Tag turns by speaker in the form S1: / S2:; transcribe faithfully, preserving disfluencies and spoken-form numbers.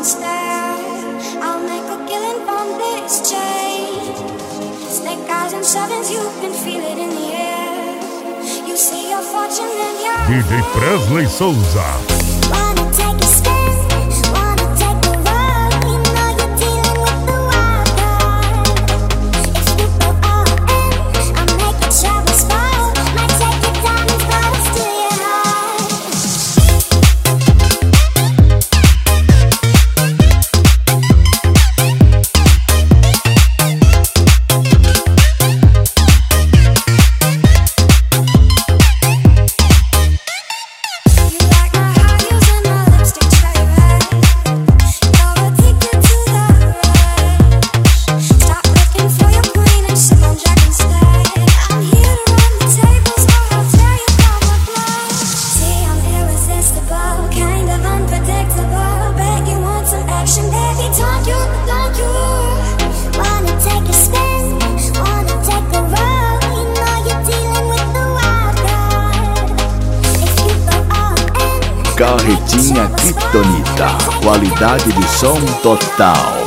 S1: and stare. I'll make a killing from this chain. Snake eyes and sevens, you can feel it in the air. You see your fortune and your
S2: D J Presley Souza.
S1: wanna take a spin, wanna take the road. You know you're dealing with the wild card. If you go all in, I'll make your troubles fall. Might take your diamonds, but I'll steal your heart. You like my high heels and my lipstick cherry red. You're addicted to the rush. Stop looking for your queen and sip on Jack instead. I'm here to run the tables, or I'll tear you from my blood. See, I'm irresistible, kind of unpredictable. Bet you want some action, baby, don't you, don't you? Wanna take a spin, wanna take a roll. You know you're dealing with the wild card. If you go all in,
S3: Carretinha Kryptonita, qualidade de som total.